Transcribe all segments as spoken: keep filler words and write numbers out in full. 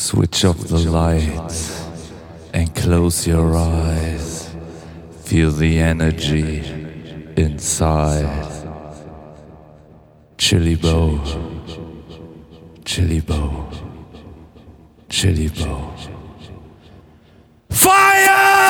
Switch off the lights and close your eyes. Feel the energy inside. Chili Bow, Chili Bow, Chili Bow. Fire!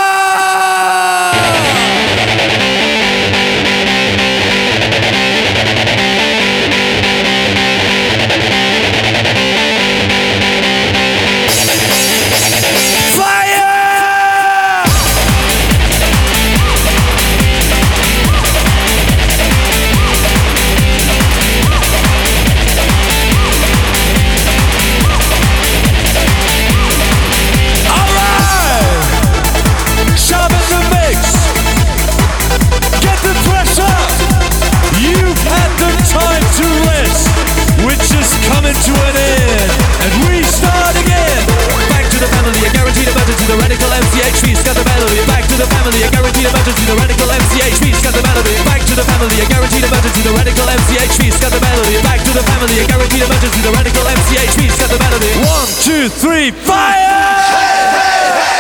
Coming to an end, and we start again. Back to the family, a guaranteed emergency. The radical M C H P, scat the melody. Back to the family, a guaranteed emergency. The radical M C H P, scat the melody. Back to the family, a guaranteed emergency. The radical M C H P, scat the melody. Back to the family, a guaranteed emergency. The radical M C H P, scat the melody. One, two, three, fire! Hey, hey, hey!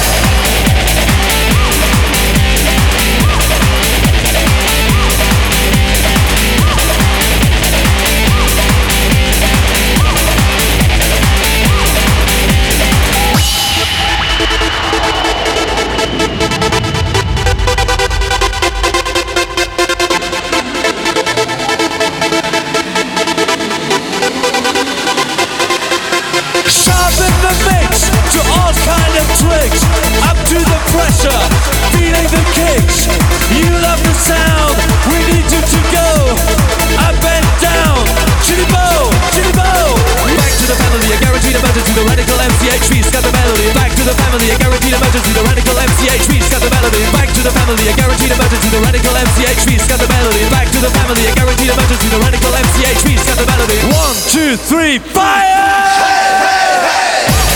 Tricks, up to the pressure, feeling the kicks. You love the sound, we need you to go up and down. Chili Bow, Chili Bow. Back to the family, a guaranteed emergency. The radical M C H P, scat the melody. Back to the family, a guaranteed emergency. The radical M C H P, scat the melody. Back to the family, a guaranteed emergency. The radical M C H P, scat the melody. Back to the family, a guaranteed emergency. The radical M C H P, scat the melody. One, two, three, fire! Hey, hey, hey!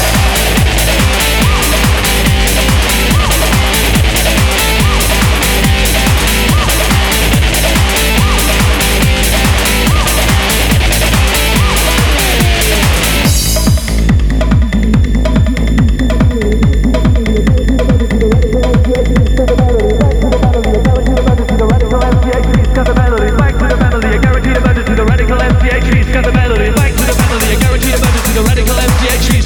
Got the melody, back to the family, a guaranteed emergency. The radical M C H P, got the melody, back to the family, a guaranteed emergency. The radical M C H P.